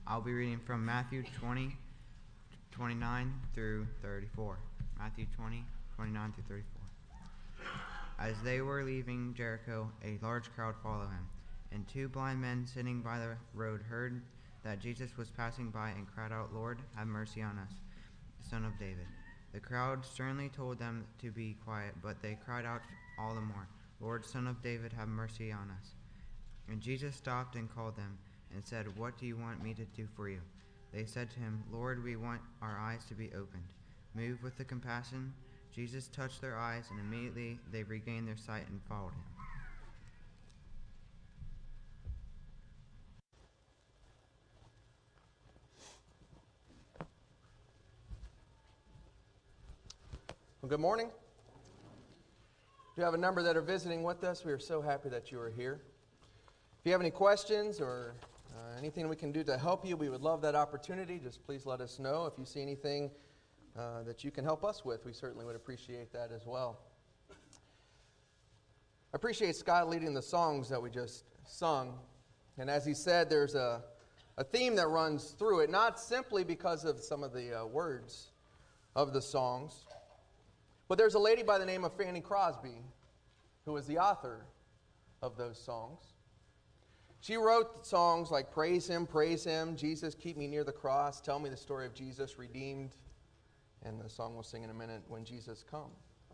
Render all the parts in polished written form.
I'll be reading from Matthew 20:29 through 34. Matthew 20:29 through 34. As they were leaving Jericho, a large crowd followed him, and two blind men sitting by the road heard that Jesus was passing by and cried out, "Lord, have mercy on us, Son of David." The crowd sternly told them to be quiet, but they cried out all the more, "Lord, Son of David, have mercy on us." And Jesus stopped and called them and said, "What do you want me to do for you?" They said to him, "Lord, we want our eyes to be opened." Moved with the compassion, Jesus touched their eyes, and immediately they regained their sight and followed him. Well, good morning. Do you have a number that are visiting with us? We are so happy that you are here. If you have any questions or anything we can do to help you, we would love that opportunity. Just please let us know. If you see anything that you can help us with, we certainly would appreciate that as well. I appreciate Scott leading the songs that we just sung. And as he said, there's a theme that runs through it, not simply because of some of the words of the songs, but there's a lady by the name of Fanny Crosby who is the author of those songs. She wrote songs like Praise Him, Jesus, Keep Me Near the Cross, Tell Me the Story of Jesus Redeemed, and the song we'll sing in a minute, When Jesus Come.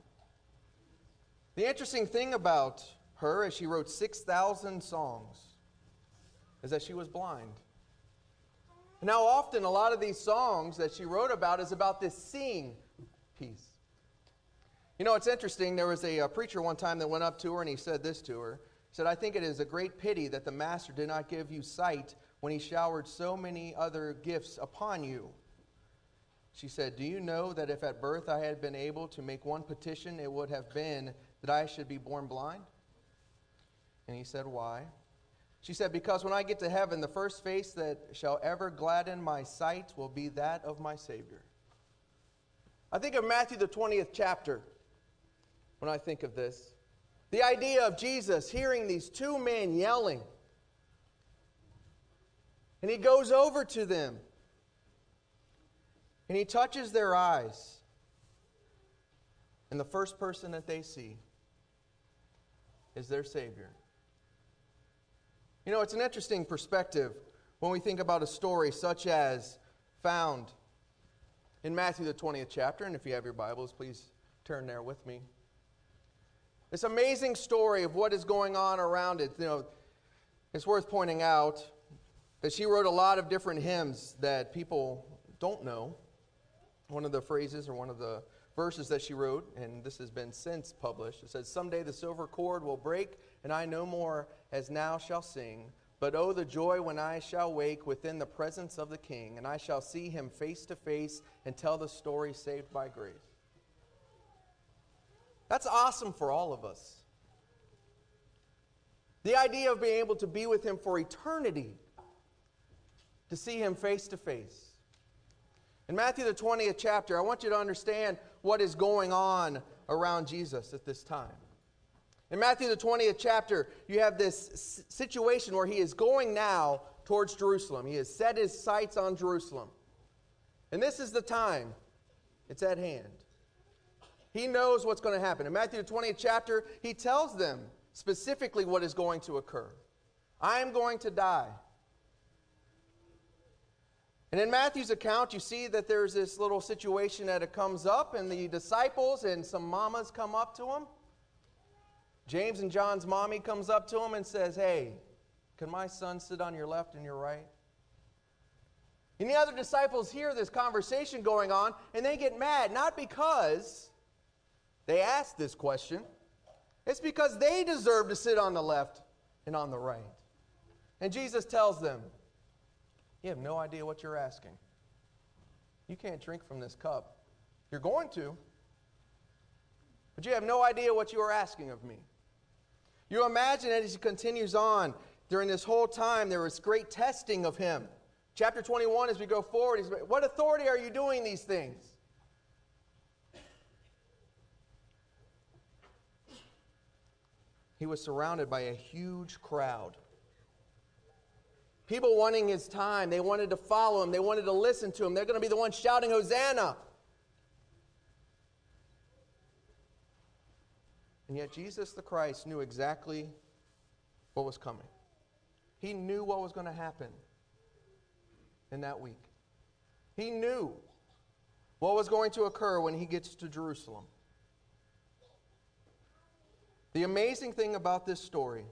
The interesting thing about her is she wrote 6,000 songs, is that she was blind. And now often a lot of these songs that she wrote about is about this seeing piece. You know, it's interesting. There was a preacher one time that went up to her and he said this to her. He said, "I think it is a great pity that the Master did not give you sight when he showered so many other gifts upon you." She said, "Do you know that if at birth I had been able to make one petition, it would have been that I should be born blind?" And he said, "Why?" She said, "Because when I get to heaven, the first face that shall ever gladden my sight will be that of my Savior." I think of Matthew the 20th chapter when I think of this. The idea of Jesus hearing these two men yelling. And he goes over to them. And he touches their eyes. And the first person that they see is their Savior. You know, it's an interesting perspective when we think about a story such as found in Matthew the 20th chapter. And if you have your Bibles, please turn there with me. This amazing story of what is going on around it. You know, it's worth pointing out that she wrote a lot of different hymns that people don't know. One of the phrases or one of the verses that she wrote, and this has been since published, it says, "Someday the silver cord will break, and I no more as now shall sing. But oh, the joy when I shall wake within the presence of the King, and I shall see him face to face and tell the story saved by grace." That's awesome for all of us. The idea of being able to be with him for eternity, to see him face to face. In Matthew the 20th chapter, I want you to understand what is going on around Jesus at this time. In Matthew the 20th chapter, you have this situation where he is going now towards Jerusalem. He has set his sights on Jerusalem. And this is the time. It's at hand. He knows what's going to happen. In Matthew the 20th chapter, he tells them specifically what is going to occur. I am going to die. And in Matthew's account, you see that there's this little situation that it comes up, and the disciples and some mamas come up to him. James and John's mommy comes up to him and says, "Hey, can my son sit on your left and your right?" And the other disciples hear this conversation going on, and they get mad, not because they asked this question. It's because they deserve to sit on the left and on the right. And Jesus tells them, "You have no idea what you're asking. You can't drink from this cup. You're going to, but you have no idea what you are asking of me." You imagine that as he continues on, during this whole time, there was great testing of him. Chapter 21, as we go forward, he's, "What authority are you doing these things?" He was surrounded by a huge crowd. People wanting his time. They wanted to follow him. They wanted to listen to him. They're going to be the ones shouting, Hosanna. And yet Jesus the Christ knew exactly what was coming. He knew what was going to happen in that week. He knew what was going to occur when he gets to Jerusalem. The amazing thing about this story,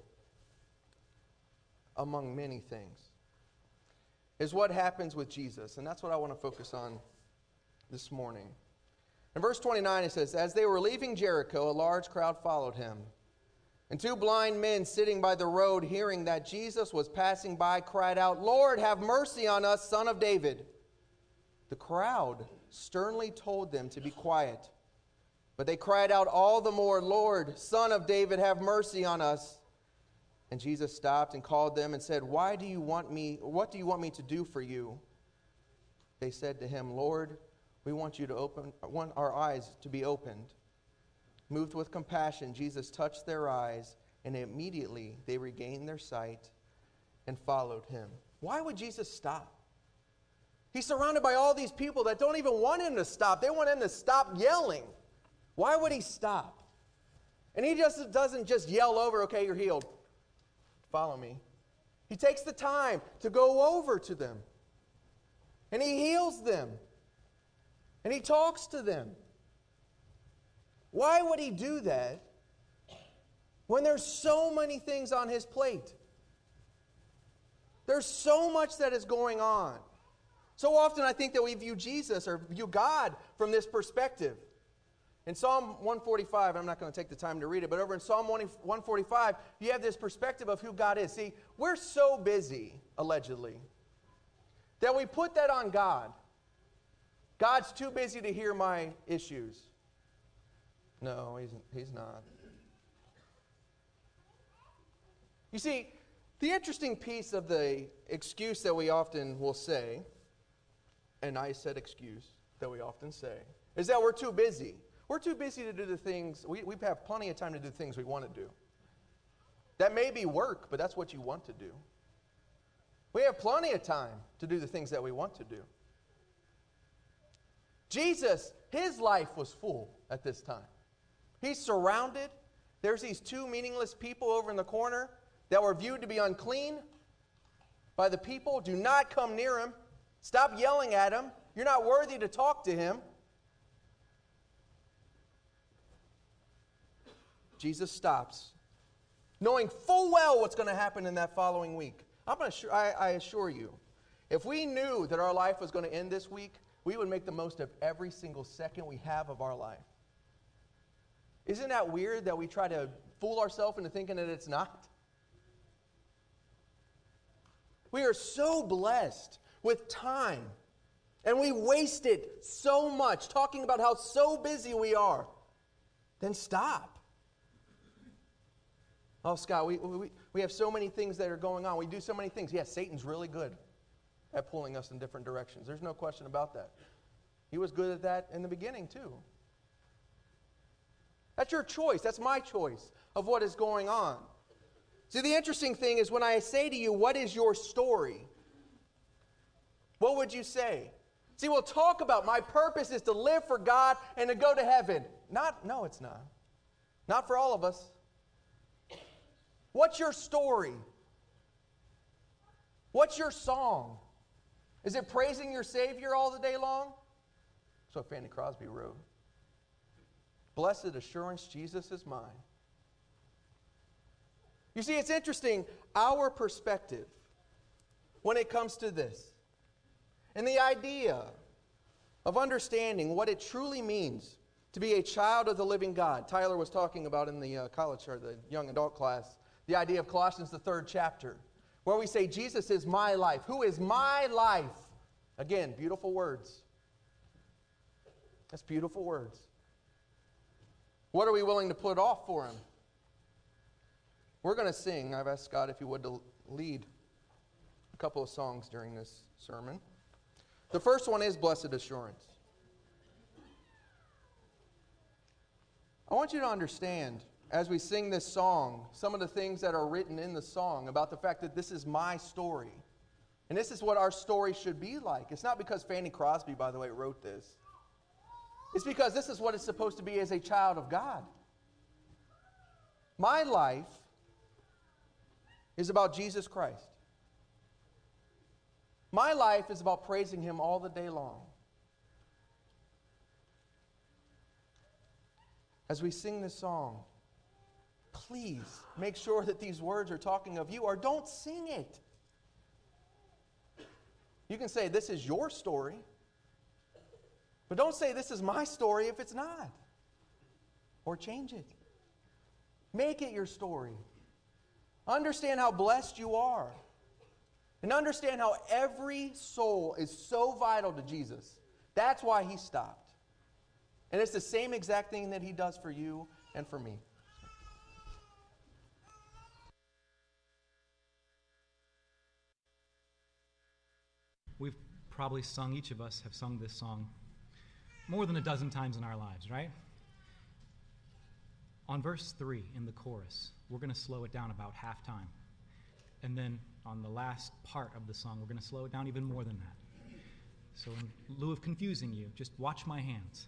among many things, is what happens with Jesus. And that's what I want to focus on this morning. In verse 29 it says, "As they were leaving Jericho, a large crowd followed him. And two blind men sitting by the road, hearing that Jesus was passing by, cried out, 'Lord, have mercy on us, Son of David.' The crowd sternly told them to be quiet. But they cried out all the more, 'Lord, Son of David, have mercy on us.' And Jesus stopped and called them and said, 'What do you want me to do for you?' They said to him, 'Lord, we want our eyes to be opened.' Moved with compassion, Jesus touched their eyes, and immediately they regained their sight and followed him." Why would Jesus stop? He's surrounded by all these people that don't even want him to stop. They want him to stop yelling. Why would he stop? And he just doesn't just yell over, "Okay, you're healed. Follow me." He takes the time to go over to them. And he heals them. And he talks to them. Why would he do that when there's so many things on his plate? There's so much that is going on. So often I think that we view Jesus or view God from this perspective. In Psalm 145, I'm not going to take the time to read it, but over in Psalm 145, you have this perspective of who God is. See, we're so busy, allegedly, that we put that on God. God's too busy to hear my issues. No, he's not. You see, the interesting piece of the excuse that we often will say, and I said excuse that we often say, is that we're too busy. We're too busy to do the things, we have plenty of time to do the things we want to do. That may be work, but that's what you want to do. We have plenty of time to do the things that we want to do. Jesus, his life was full at this time. He's surrounded. There's these two meaningless people over in the corner that were viewed to be unclean by the people. Do not come near him. Stop yelling at him. You're not worthy to talk to him. Jesus stops, knowing full well what's going to happen in that following week. I assure you, if we knew that our life was going to end this week, we would make the most of every single second we have of our life. Isn't that weird that we try to fool ourselves into thinking that it's not? We are so blessed with time, and we waste it so much talking about how so busy we are. Then stop. Oh, Scott, we have so many things that are going on. We do so many things. Yes, Satan's really good at pulling us in different directions. There's no question about that. He was good at that in the beginning, too. That's your choice. That's my choice of what is going on. See, the interesting thing is when I say to you, what is your story? What would you say? See, we'll talk about my purpose is to live for God and to go to heaven. No, it's not. Not for all of us. What's your story? What's your song? Is it praising your Savior all the day long? That's what Fanny Crosby wrote. Blessed assurance, Jesus is mine. You see, it's interesting, our perspective when it comes to this, and the idea of understanding what it truly means to be a child of the living God. Tyler was talking about in the college or the young adult class, the idea of Colossians, the 3rd chapter, where we say, Jesus is my life. Who is my life? Again, beautiful words. That's beautiful words. What are we willing to put off for him? We're going to sing. I've asked Scott if he would to lead a couple of songs during this sermon. The first one is Blessed Assurance. I want you to understand, as we sing this song, some of the things that are written in the song about the fact that this is my story. And this is what our story should be like. It's not because Fanny Crosby, by the way, wrote this. It's because this is what it's supposed to be as a child of God. My life is about Jesus Christ. My life is about praising Him all the day long. As we sing this song, please make sure that these words are talking of you, or don't sing it. You can say, this is your story. But don't say, this is my story if it's not. Or change it. Make it your story. Understand how blessed you are. And understand how every soul is so vital to Jesus. That's why He stopped. And it's the same exact thing that He does for you and for me. We've probably sung, each of us have sung this song more than a dozen times in our lives, right? On verse 3 in the chorus, we're going to slow it down about half time. And then on the last part of the song, we're going to slow it down even more than that. So in lieu of confusing you, just watch my hands.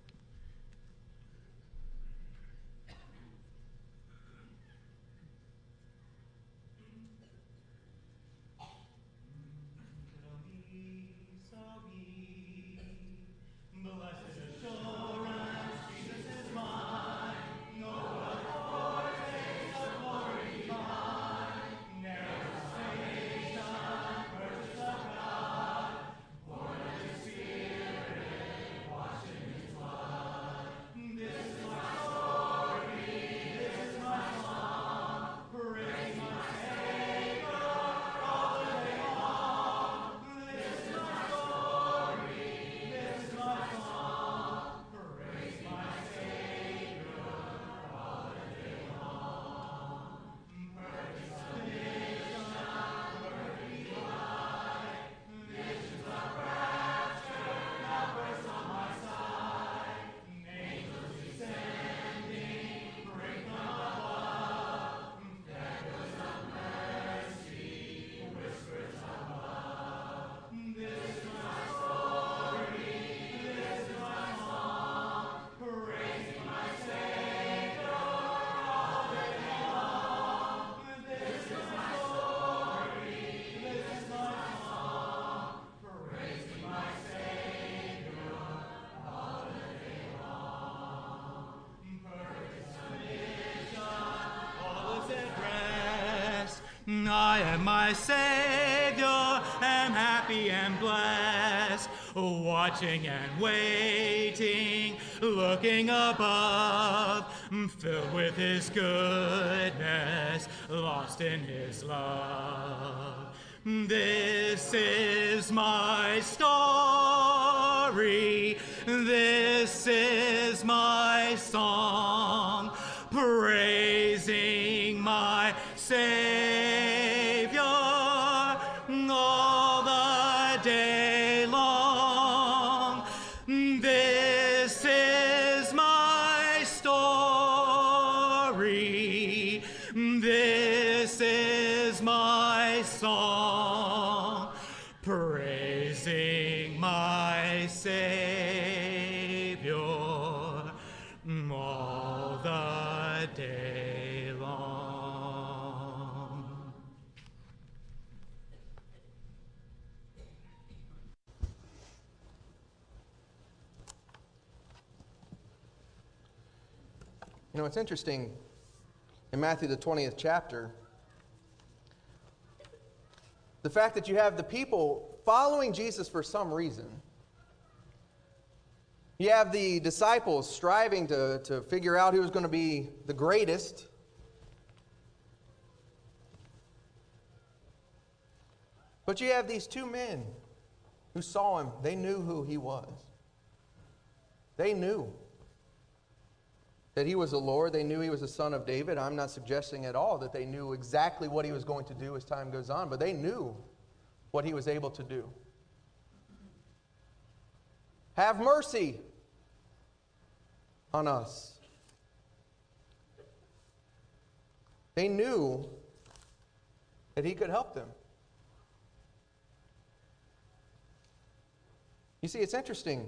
I am my Savior, am happy and blessed, watching and waiting, looking above, filled with His goodness, lost in His love. This is my story, this is my song, praising my Savior all the day long. This is my story. This is my song, praising my Savior all the day long. You know, it's interesting, in Matthew the 20th chapter, the fact that you have the people following Jesus for some reason. You have the disciples striving to figure out who was going to be the greatest. But you have these two men who saw Him. They knew who He was. They knew that He was the Lord. They knew He was the Son of David. I'm not suggesting at all that they knew exactly what He was going to do as time goes on, but they knew what He was able to do. Have mercy on us. They knew that He could help them. You see, it's interesting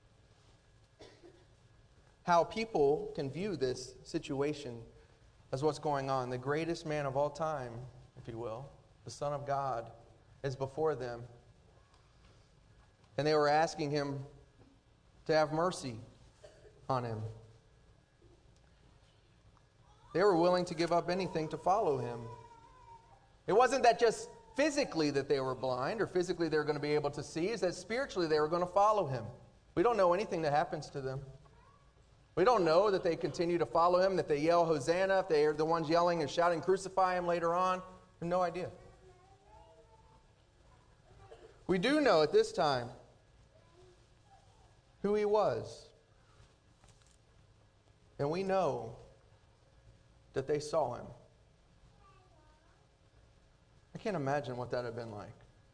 how people can view this situation as what's going on. The greatest man of all time, if you will, the Son of God, is before them. And they were asking him to have mercy on him. They were willing to give up anything to follow him. It wasn't that just physically that they were blind or physically they were going to be able to see, is that spiritually they were going to follow him. We don't know anything that happens to them. We don't know that they continue to follow him, that they yell Hosanna, if they are the ones yelling and shouting crucify him later on. We have no idea. We do know at this time who he was. And we know that they saw him. I can't imagine what that would have been like.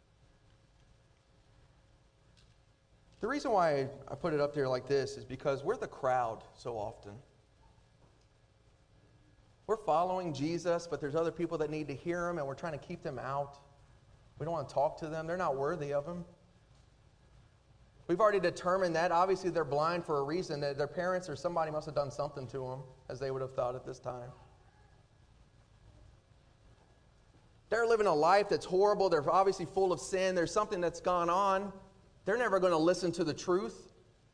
The reason why I put it up there like this is because we're the crowd so often. We're following Jesus, but there's other people that need to hear him, and we're trying to keep them out. We don't want to talk to them. They're not worthy of him. We've already determined that. Obviously, they're blind for a reason. That their parents or somebody must have done something to them, as they would have thought at this time. They're living a life that's horrible. They're obviously full of sin. There's something that's gone on. They're never going to listen to the truth.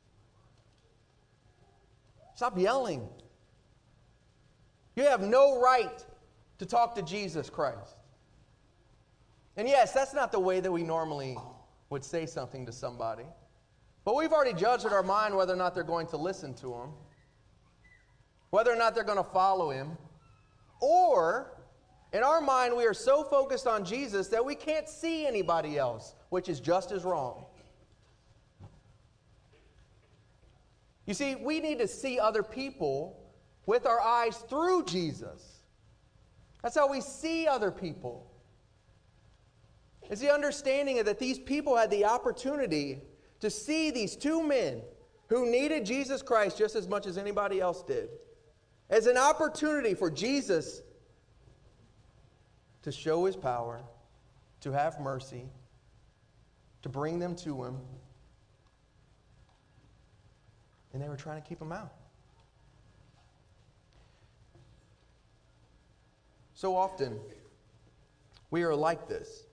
Stop yelling. You have no right to talk to Jesus Christ. And yes, that's not the way that we normally would say something to somebody. But we've already judged in our mind whether or not they're going to listen to him, whether or not they're going to follow him, or in our mind we are so focused on Jesus that we can't see anybody else, which is just as wrong. You see, we need to see other people with our eyes through Jesus. That's how we see other people. It's the understanding that these people had the opportunity to see these two men who needed Jesus Christ just as much as anybody else did, as an opportunity for Jesus to show his power, to have mercy, to bring them to him. And they were trying to keep him out. So often, we are like this.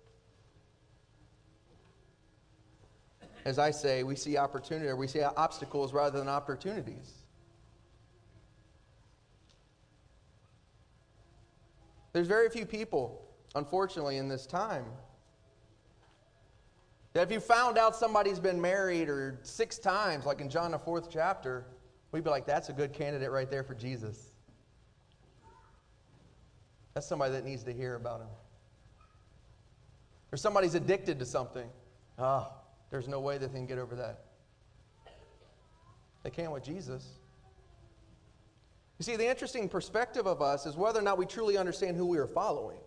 As I say, we see opportunity, or we see obstacles rather than opportunities. There's very few people, unfortunately, in this time, that if you found out somebody's been married or 6 times, like in John the 4th chapter, we'd be like, that's a good candidate right there for Jesus. That's somebody that needs to hear about him. Or somebody's addicted to something. There's no way that they can get over that. They can't with Jesus. You see, the interesting perspective of us is whether or not we truly understand who we are following.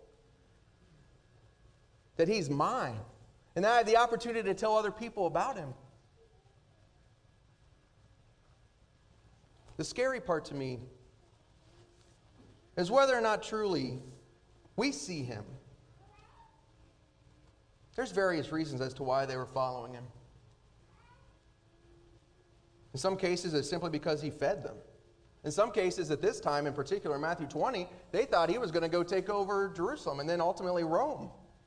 That he's mine. And that I have the opportunity to tell other people about him. The scary part to me is whether or not truly we see him. There's various reasons as to why they were following him. In some cases, it's simply because he fed them. In some cases, at this time, in particular, Matthew 20, they thought he was going to go take over Jerusalem and then ultimately Rome.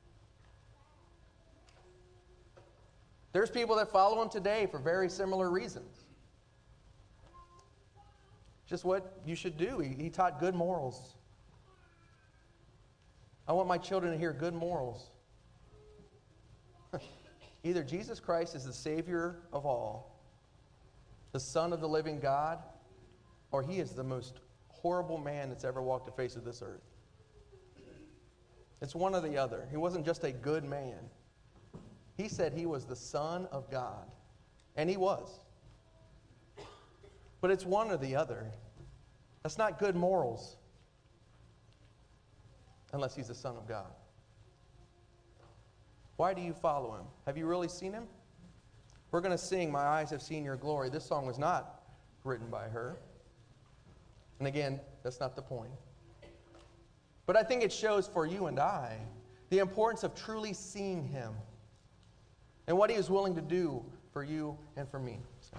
There's people that follow him today for very similar reasons. Just what you should do. He taught good morals. I want my children to hear good morals. Either Jesus Christ is the Savior of all, the Son of the living God, or he is the most horrible man that's ever walked the face of this earth. It's one or the other. He wasn't just a good man. He said he was the Son of God. And he was. But it's one or the other. That's not good morals. Unless he's the Son of God. Why do you follow him? Have you really seen him? We're going to sing My Eyes Have Seen Your Glory. This song was not written by her. And again, that's not the point. But I think it shows for you and I the importance of truly seeing him and what he is willing to do for you and for me. So.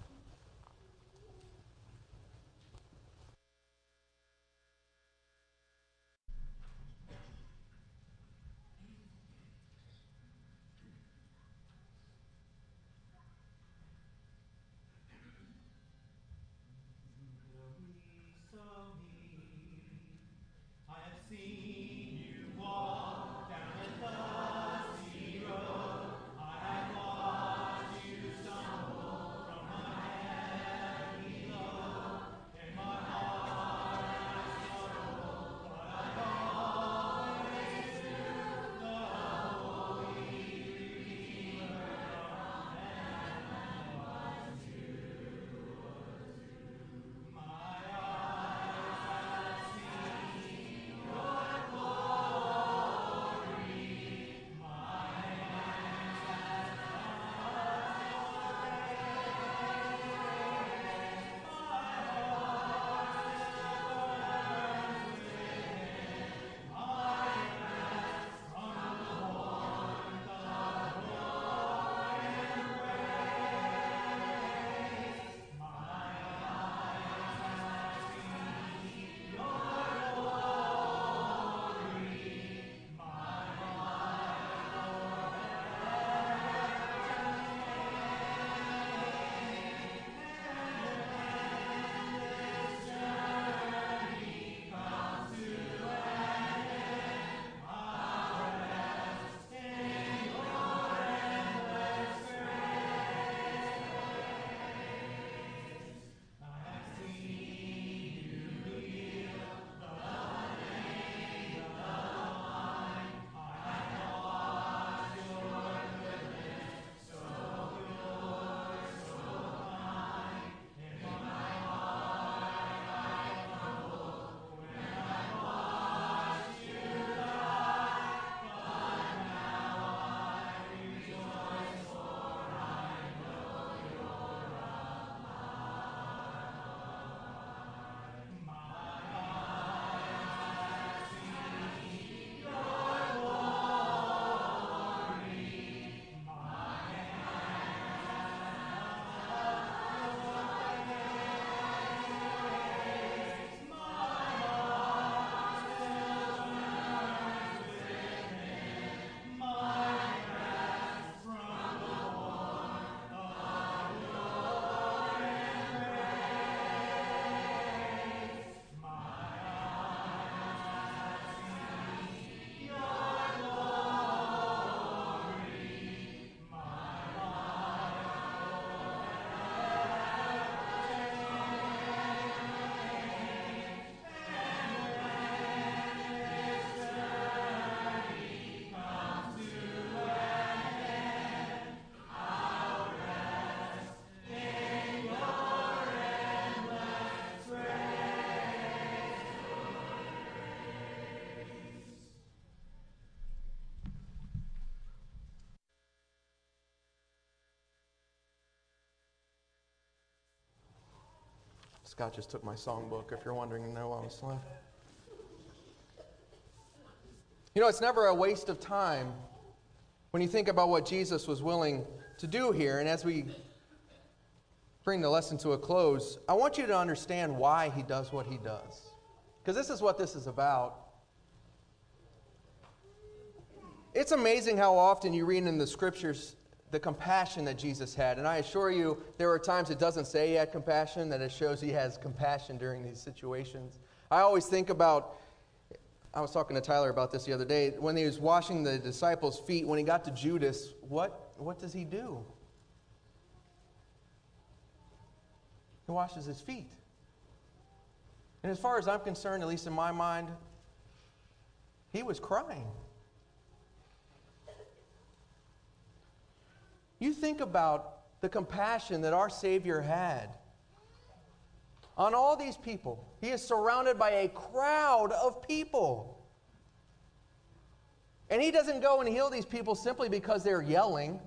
Scott just took my songbook, if you're wondering, and know I was slow. You know, it's never a waste of time when you think about what Jesus was willing to do here. And as we bring the lesson to a close, I want you to understand why he does what he does. Because this is what this is about. It's amazing how often you read in the scriptures the compassion that Jesus had. And I assure you, there are times it doesn't say he had compassion, that it shows he has compassion during these situations. I always think about, I was talking to Tyler about this the other day, when he was washing the disciples' feet, when he got to Judas, what does he do? He washes his feet. And as far as I'm concerned, at least in my mind, he was crying. You think about the compassion that our Savior had on all these people. He is surrounded by a crowd of people. And he doesn't go and heal these people simply because they're yelling.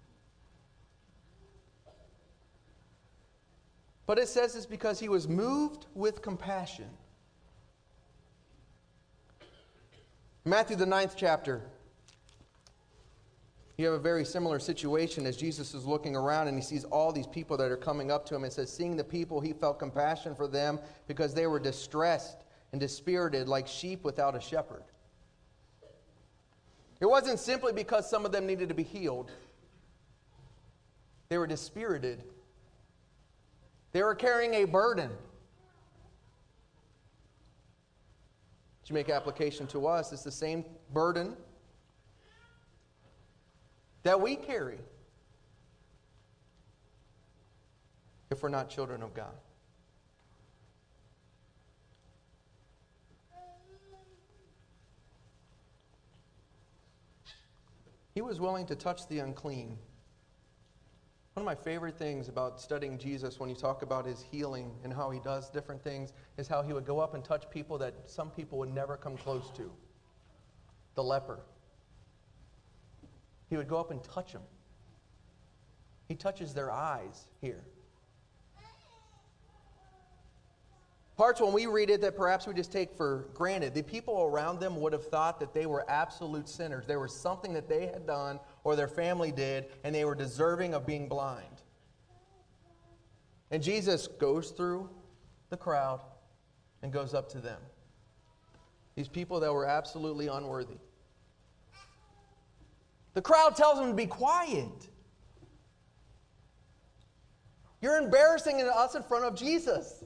But it says it's because he was moved with compassion. Matthew, the 9th chapter. You have a very similar situation as Jesus is looking around and he sees all these people that are coming up to him. It says, seeing the people, he felt compassion for them because they were distressed and dispirited like sheep without a shepherd. It wasn't simply because some of them needed to be healed. They were dispirited. They were carrying a burden. To make application to us, it's the same burden that we carry if we're not children of God. He was willing to touch the unclean. One of my favorite things about studying Jesus when you talk about his healing and how he does different things is how he would go up and touch people that some people would never come close to. The leper. He would go up and touch them. He touches their eyes here. Parts when we read it that perhaps we just take for granted. The people around them would have thought that they were absolute sinners. There was something that they had done or their family did, and they were deserving of being blind. And Jesus goes through the crowd and goes up to them. These people that were absolutely unworthy. The crowd tells him to be quiet. You're embarrassing us in front of Jesus.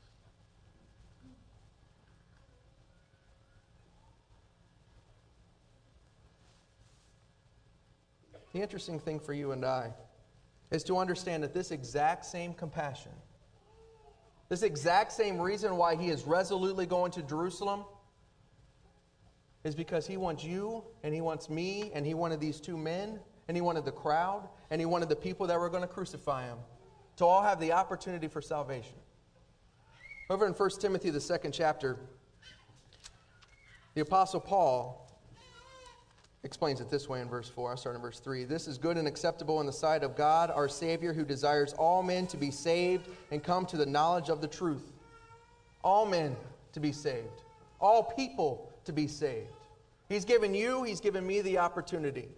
The interesting thing for you and I is to understand that this exact same compassion, this exact same reason why he is resolutely going to Jerusalem is because he wants you and he wants me and he wanted these two men and he wanted the crowd and he wanted the people that were going to crucify him to all have the opportunity for salvation. Over in 1 Timothy, the 2nd chapter, the Apostle Paul explains it this way in verse 4. I'll start in verse 3. This is good and acceptable in the sight of God, our Savior, who desires all men to be saved and come to the knowledge of the truth. All men to be saved. All people to be saved. He's given you, he's given me the opportunity.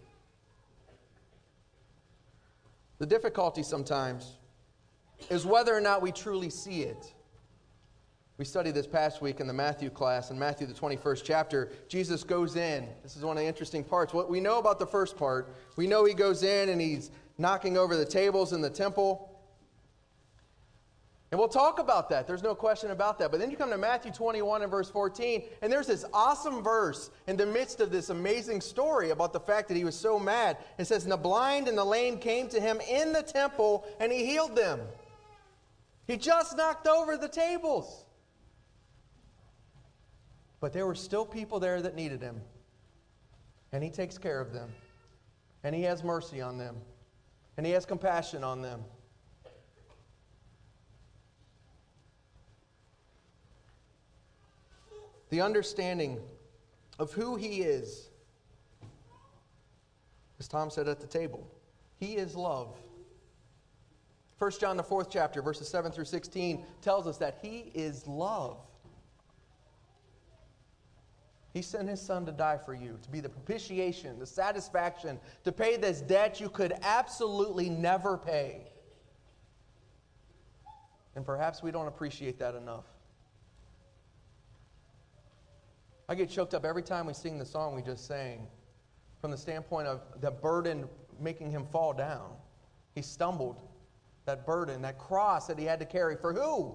The difficulty sometimes is whether or not we truly see it. We studied this past week in the Matthew class, in Matthew the 21st chapter. Jesus goes in. This is one of the interesting parts. What we know about the first part, we know he goes in and he's knocking over the tables in the temple. And we'll talk about that. There's no question about that. But then you come to Matthew 21 and verse 14, and there's this awesome verse in the midst of this amazing story about the fact that he was so mad. It says, and the blind and the lame came to him in the temple, and he healed them. He just knocked over the tables. But there were still people there that needed him. And he takes care of them. And he has mercy on them. And he has compassion on them. The understanding of who he is, as Tom said at the table, he is love. 1 John the 4th chapter, verses 7 through 16, tells us that he is love. He sent his son to die for you, to be the propitiation, the satisfaction, to pay this debt you could absolutely never pay. And perhaps we don't appreciate that enough. I get choked up every time we sing the song we just sang, from the standpoint of the burden making him fall down. He stumbled. That burden, that cross that he had to carry. For who?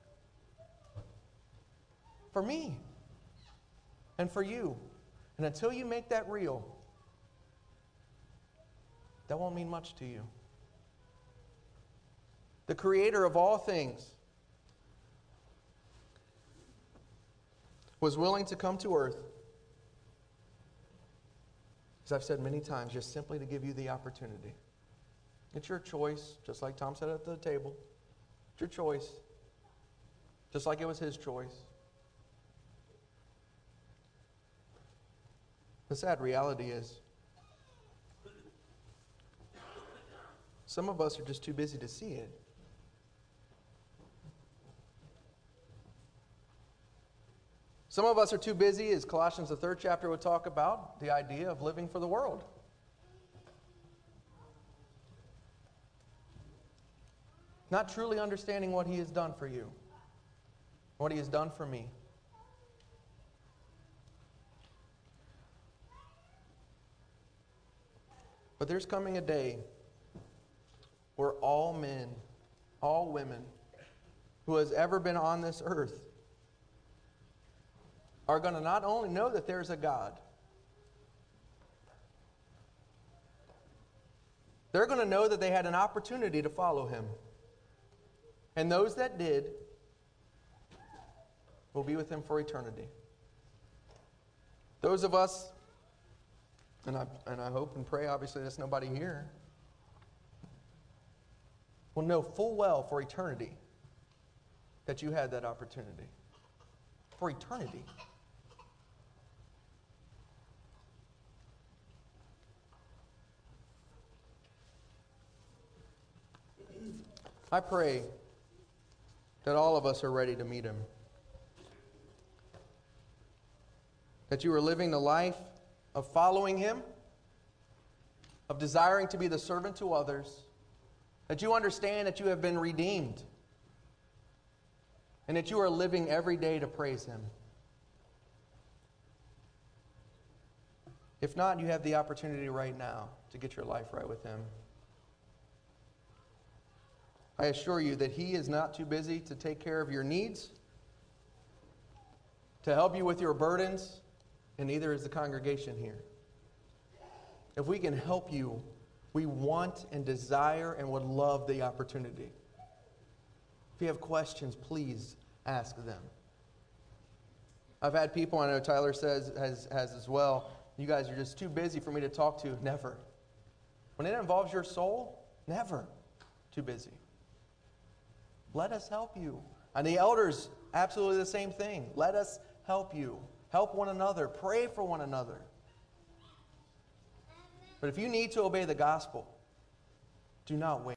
For me. And for you. And until you make that real, that won't mean much to you. The creator of all things was willing to come to earth, as I've said many times, just simply to give you the opportunity. It's your choice, just like Tom said at the table. It's your choice, just like it was his choice. The sad reality is, some of us are just too busy to see it. Some of us are too busy, as Colossians the 3rd chapter would talk about, the idea of living for the world. Not truly understanding what He has done for you, what He has done for me. But there's coming a day where all men, all women who has ever been on this earth are going to not only know that there's a God, they're going to know that they had an opportunity to follow Him. And those that did will be with Him for eternity. Those of us, and I hope and pray, obviously there's nobody here, will know full well for eternity that you had that opportunity. For eternity. I pray that all of us are ready to meet Him. That you are living the life of following Him, of desiring to be the servant to others, that you understand that you have been redeemed, and that you are living every day to praise Him. If not, you have the opportunity right now to get your life right with Him. I assure you that He is not too busy to take care of your needs, to help you with your burdens, and neither is the congregation here. If we can help you, we want and desire and would love the opportunity. If you have questions, please ask them. I've had people, I know Tyler has as well, you guys are just too busy for me to talk to. Never. When it involves your soul, never too busy. Let us help you. And the elders, absolutely the same thing. Let us help you. Help one another. Pray for one another. But if you need to obey the gospel, do not wait.